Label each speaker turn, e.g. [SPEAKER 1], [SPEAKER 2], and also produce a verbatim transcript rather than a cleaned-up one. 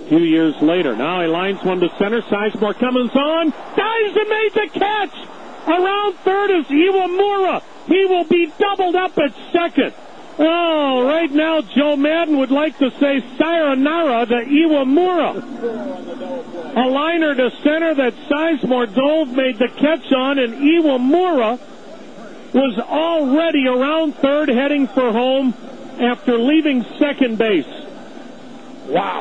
[SPEAKER 1] A few years later, now he lines one to center. Sizemore coming on, dives and made the catch. Around third is Iwamura. He will be doubled up at second. Oh, right now Joe Madden would like to say sayonara to Iwamura. A liner to center that Sizemore dove, made the catch on, and Iwamura was already around third heading for home after leaving second base. Wow.